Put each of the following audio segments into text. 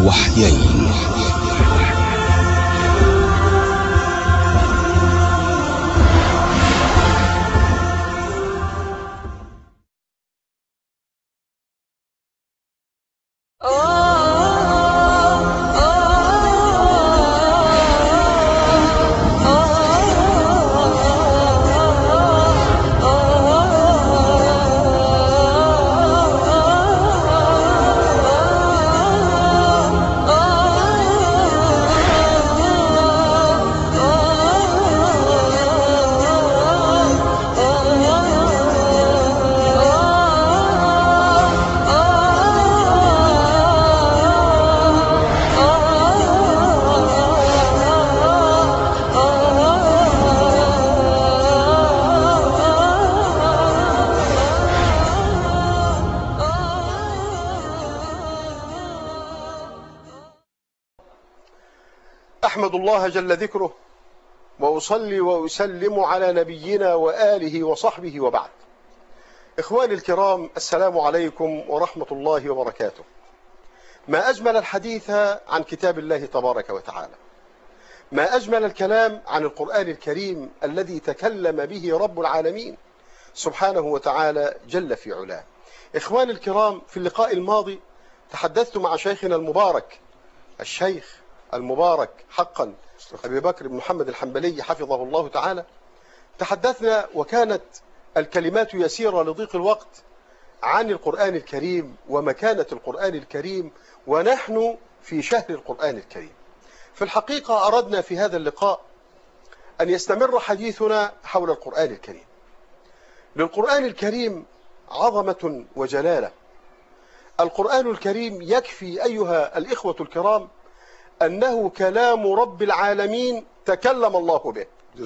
الوحيين. أحمد الله جل ذكره وأصلي وأسلم على نبينا وآله وصحبه وبعد. إخواني الكرام، السلام عليكم ورحمة الله وبركاته. ما أجمل الحديث عن كتاب الله تبارك وتعالى، ما أجمل الكلام عن القرآن الكريم الذي تكلم به رب العالمين سبحانه وتعالى جل في علاه. إخواني الكرام، في اللقاء الماضي تحدثت مع شيخنا المبارك، الشيخ المبارك حقا أبي بكر بن محمد الحنبلي حفظه الله تعالى. تحدثنا وكانت الكلمات يسيرة لضيق الوقت عن القرآن الكريم ومكانة القرآن الكريم، ونحن في شهر القرآن الكريم. في الحقيقة أردنا في هذا اللقاء أن يستمر حديثنا حول القرآن الكريم. للقرآن الكريم عظمة وجلالة. القرآن الكريم يكفي أيها الإخوة الكرام أنه كلام رب العالمين تكلم الله به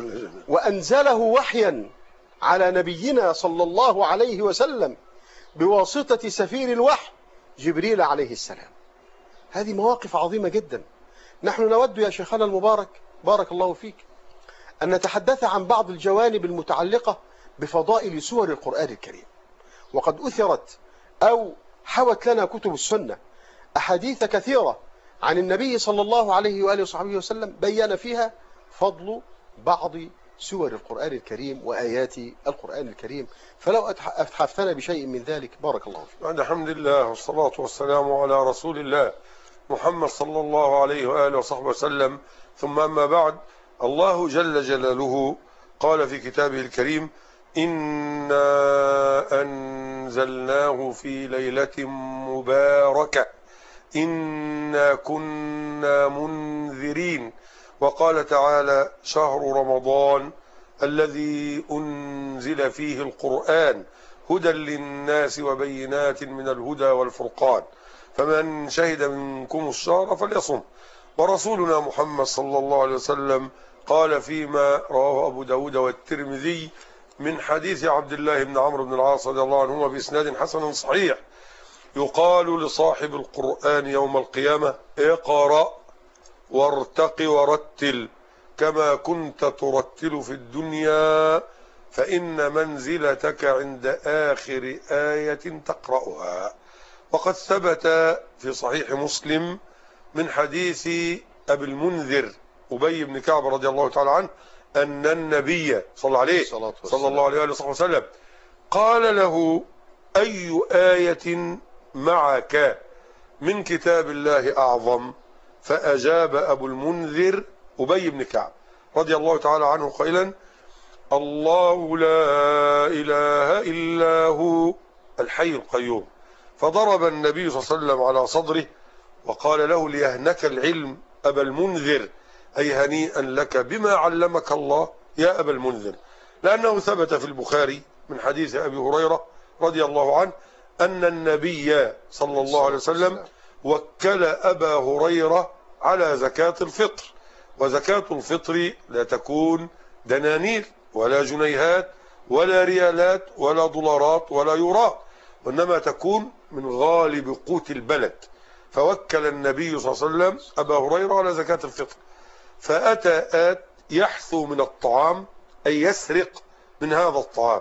وأنزله وحيا على نبينا صلى الله عليه وسلم بواسطة سفير الوحي جبريل عليه السلام. هذه مواقف عظيمة جدا. نحن نود يا شيخنا المبارك بارك الله فيك أن نتحدث عن بعض الجوانب المتعلقة بفضائل سور القرآن الكريم. وقد أثرت أو حوت لنا كتب السنة أحاديث كثيرة عن النبي صلى الله عليه وآله وصحبه وسلم بيّن فيها فضل بعض سور القرآن الكريم وآيات القرآن الكريم. فلو أتحفنا بشيء من ذلك بارك الله فيك. بعد حمد الله والصلاة والسلام على رسول الله محمد صلى الله عليه وآله وصحبه وسلم، ثم أما بعد. الله جل جلاله قال في كتابه الكريم: إنا أنزلناه في ليلة مباركة إنا كنا منذرين. وقال تعالى: شهر رمضان الذي أنزل فيه القرآن هدى للناس وبينات من الهدى والفرقان فمن شهد منكم الشهر فليصم. ورسولنا محمد صلى الله عليه وسلم قال فيما رواه أبو داود والترمذي من حديث عبد الله بن عمرو بن العاص رضي الله عنهما بإسناد حسن صحيح: يقال لصاحب القرآن يوم القيامة: اقرأ وارتق ورتل كما كنت ترتل في الدنيا فإن منزلتك عند آخر آية تقرأها. وقد ثبت في صحيح مسلم من حديث أبي المنذر أبي بن كعب رضي الله تعالى عنه أن النبي صلى الله عليه وسلم قال له: أي آية معك من كتاب الله أعظم؟ فأجاب أبو المنذر أبي بن كعب رضي الله تعالى عنه قائلا: الله لا إله إلا هو الحي القيوم. فضرب النبي صلى الله عليه وسلم على صدره وقال له: ليهنك العلم أبا المنذر، أي هنيئا لك بما علمك الله يا أبا المنذر. لأنه ثبت في البخاري من حديث أبي هريرة رضي الله عنه أن النبي صلى الله عليه وسلم وكل أبا هريرة على زكاة الفطر. وزكاة الفطر لا تكون دنانير ولا جنيهات ولا ريالات ولا دولارات ولا يورات، وإنما تكون من غالب قوت البلد. فوكل النبي صلى الله عليه وسلم أبا هريرة على زكاة الفطر، فأتى آت يحثو من الطعام أي يسرق من هذا الطعام،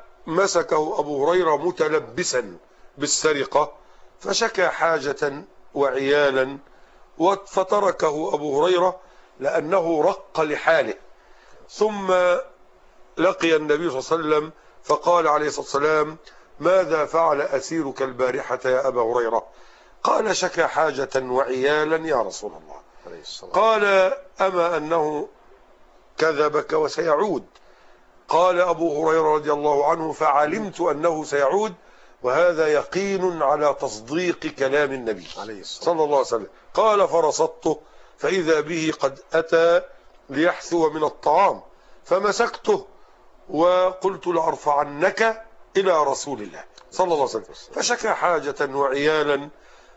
فمسكه أبو هريرة متلبسا بالسرقة، فشكى حاجة وعيالا، فتركه أبو هريرة لأنه رق لحاله. ثم لقي النبي صلى الله عليه وسلم فقال عليه الصلاة والسلام: ماذا فعل أسيرك البارحة يا أبا هريرة؟ قال: شكى حاجة وعيالا يا رسول الله. قال: أما أنه كذبك وسيعود؟ قال أبو هريرة رضي الله عنه: فعلمت أنه سيعود، وهذا يقين على تصديق كلام النبي صلى الله عليه وسلم. قال: فرصدته فإذا به قد أتى ليحثو من الطعام، فمسكته وقلت لأرفعنك إلى رسول الله صلى الله عليه وسلم. فشكى حاجة وعيالا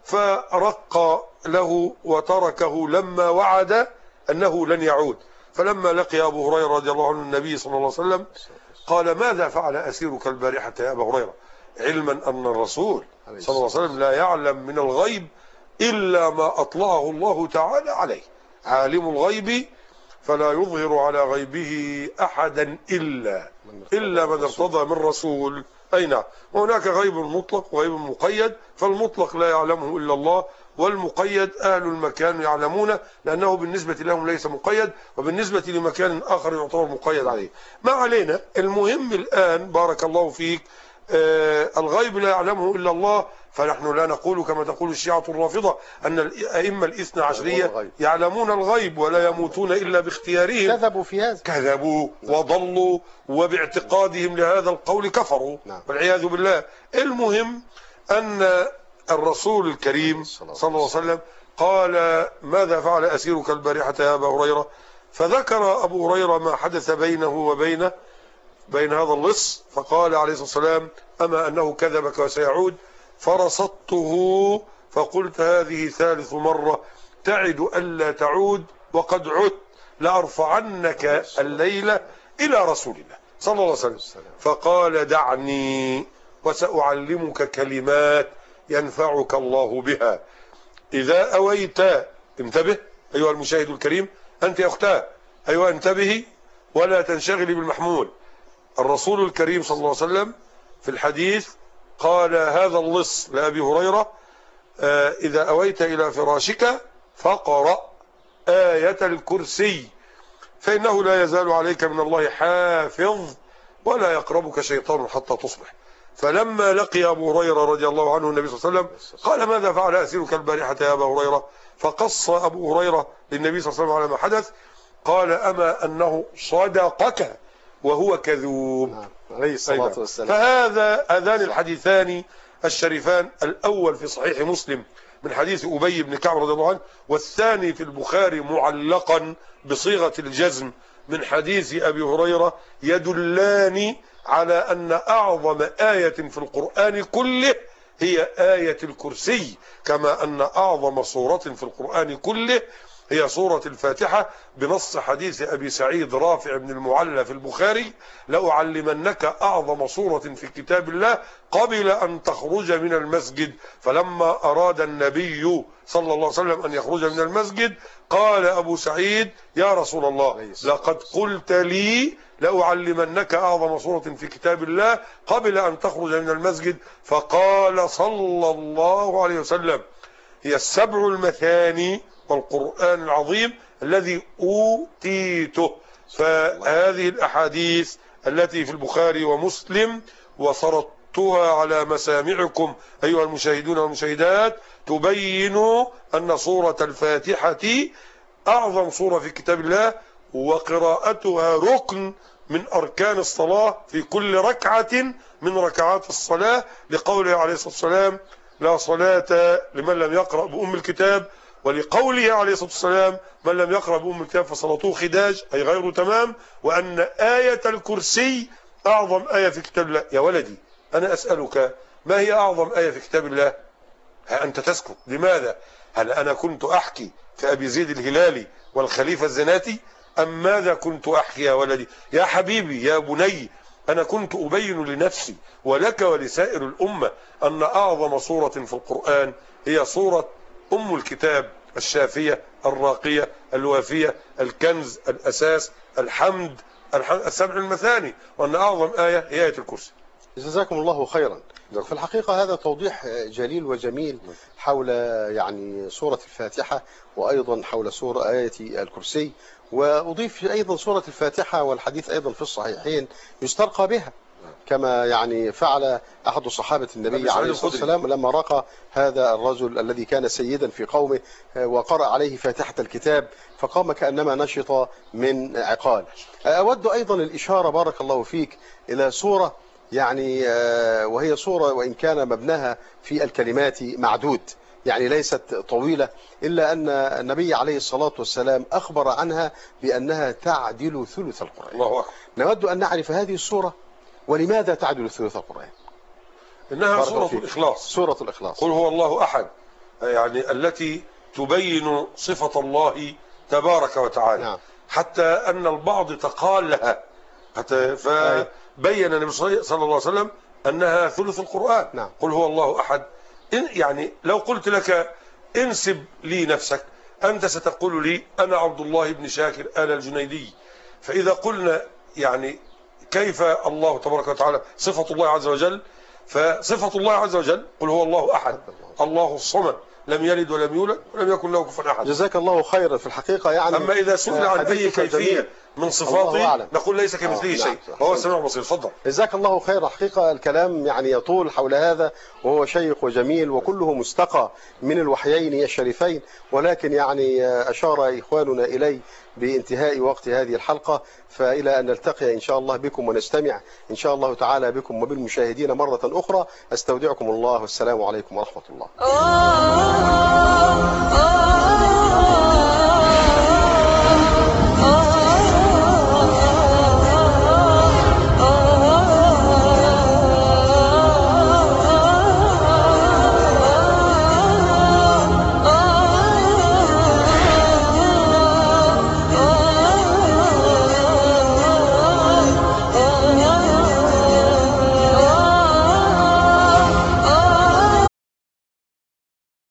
فرق له وتركه لما وعد أنه لن يعود. فلما لقي أبو هريرة رضي الله عنه النبي صلى الله عليه وسلم قال: ماذا فعل أسيرك البارحة يا أبا هريرة؟ علما أن الرسول صلى الله عليه وسلم لا يعلم من الغيب إلا ما أطلعه الله تعالى عليه، عالم الغيب فلا يظهر على غيبه أحدا إلا من ارتضى من رسول. أي نعم. وهناك غيب مطلق وغيب مقيد، فالمطلق لا يعلمه إلا الله، والمقيد أهل المكان يعلمونه لأنه بالنسبة لهم ليس مقيد، وبالنسبة لمكان آخر يعتبر مقيد عليه. ما علينا، المهم الآن بارك الله فيك الغيب لا يعلمه إلا الله، فنحن لا نقول كما تقول الشيعة الرافضة أن الأئمة الاثنى عشرية يعلمون الغيب ولا يموتون إلا باختيارهم. كذبوا في هذا، كذبوا وضلوا، وباعتقادهم لهذا القول كفروا والعياذ بالله. المهم أن الرسول الكريم صلى الله عليه وسلم قال: ماذا فعل أسيرك البارحة يا أبا هريرة؟ فذكر أبو هريرة ما حدث بينه وبين هذا اللص، فقال عليه الصلاة والسلام: أما أنه كذبك وسيعود؟ فرصدته فقلت: هذه ثالث مرة تعد ألا تعود وقد عدت، لأرفعنك الليلة إلى رسول الله صلى الله عليه وسلم. فقال: دعني وسأعلمك كلمات ينفعك الله بها إذا أويت. انتبه أيها المشاهد الكريم، أنت يا أختاه، أيها انتبهي ولا تنشغلي بالمحمول. الرسول الكريم صلى الله عليه وسلم في الحديث قال هذا اللص لأبي هريرة: إذا أويت إلى فراشك فقرأ آية الكرسي فإنه لا يزال عليك من الله حافظ ولا يقربك شيطان حتى تصبح. فلما لقي أبو هريرة رضي الله عنه النبي صلى الله عليه وسلم قال: ماذا فعل أسيرك البارحة يا أبا هريرة؟ فقص أبو هريرة للنبي صلى الله عليه وسلم على ما حدث. قال: أما أنه صدقك وهو كذوب عليه الصلاة والسلام. هذان الحديثان الشريفان، الأول في صحيح مسلم من حديث أبي بن كعب رضي الله عنه، والثاني في البخاري معلقا بصيغة الجزم من حديث أبي هريرة، يدلان على أن أعظم آية في القرآن كله هي آية الكرسي، كما أن أعظم سورة في القرآن كله هي سورة الفاتحة، بنص حديث أبي سعيد رافع بن المعلى في البخاري: لأعلمنك أعظم سورة في كتاب الله قبل أن تخرج من المسجد. فلما أراد النبي صلى الله عليه وسلم أن يخرج من المسجد قال أبو سعيد: يا رسول الله لقد قلت لي لأعلمنك أعظم سورة في كتاب الله قبل أن تخرج من المسجد. فقال صلى الله عليه وسلم: هي السبع المثاني والقرآن العظيم الذي أوتيته. فهذه الأحاديث التي في البخاري ومسلم وسردتها على مسامعكم أيها المشاهدون والمشاهدات تبين أن سورة الفاتحة أعظم سورة في كتاب الله، وقراءتها ركن من أركان الصلاة في كل ركعة من ركعات الصلاة، لقوله عليه الصلاة والسلام: لا صلاة لمن لم يقرأ بأم الكتاب، ولقوله عليه الصلاة والسلام: من لم يقرأ بأم الكتاب فصلاته خداج، أي غير تمام. وأن آية الكرسي أعظم آية في كتاب الله. يا ولدي أنا أسألك، ما هي أعظم آية في كتاب الله؟ أنت تسكت، لماذا؟ هل أنا كنت أحكي في أبي زيد الهلالي والخليفة الزناتي، أم ماذا كنت أحكي يا ولدي؟ يا حبيبي يا بني، أنا كنت أبين لنفسي ولك ولسائر الأمة أن أعظم سورة في القرآن هي سورة أم الكتاب، الشافية الراقية الوافية الكنز الأساس الحمد السبع المثاني، وأن أعظم آية هي آية الكرسي. جزاكم الله خيرا. في الحقيقة هذا توضيح جليل وجميل حول يعني سورة الفاتحة، وأيضا حول سورة آية الكرسي، وأضيف أيضا سورة الفاتحة والحديث أيضا في الصحيحين يسترقى بها، كما يعني فعل أحد صحابة النبي عليه الصلاة والسلام لما رقى هذا الرجل الذي كان سيدا في قومه وقرأ عليه فاتحة الكتاب فقام كأنما نشط من عقال. أود أيضا الإشارة بارك الله فيك إلى سورة يعني وهي سورة وإن كان مبناها في الكلمات معدود، يعني ليست طويلة، إلا أن النبي عليه الصلاة والسلام أخبر عنها بأنها تعدل ثلث القرآن. الله أكبر. نود أن نعرف هذه السورة ولماذا تعدل ثلث القرآن. إنها سورة الإخلاص. سورة الإخلاص. قل هو الله أحد، يعني التي تبين صفة الله تبارك وتعالى. نعم. حتى أن البعض تقال لها فبين النبي صلى الله عليه وسلم أنها ثلث القرآن. نعم. قل هو الله أحد. يعني لو قلت لك انسب لي نفسك أنت ستقول لي أنا عبد الله بن شاكر آل الجنيدي. فإذا قلنا يعني كيف الله تبارك وتعالى صفة الله عز وجل، فصفة الله عز وجل قل هو الله أحد الله الصمد لم يلد ولم يولد ولم يكن له كفوا أحد. جزاك الله خيرا. في الحقيقة يعني أما إذا سئل عن أي كيفية من صفاته نقول ليس كمثله شيء وهو السميع البصير. تفضل. جزاك الله خيرا. حقيقة الكلام يعني يطول حول هذا وهو شيق وجميل وكله مستقى من الوحيين الشريفين، ولكن يعني أشار إخواننا إلي بانتهاء وقت هذه الحلقة، فإلى أن نلتقي إن شاء الله بكم ونستمع إن شاء الله تعالى بكم وبالمشاهدين مرة أخرى. أستودعكم الله والسلام عليكم ورحمة الله.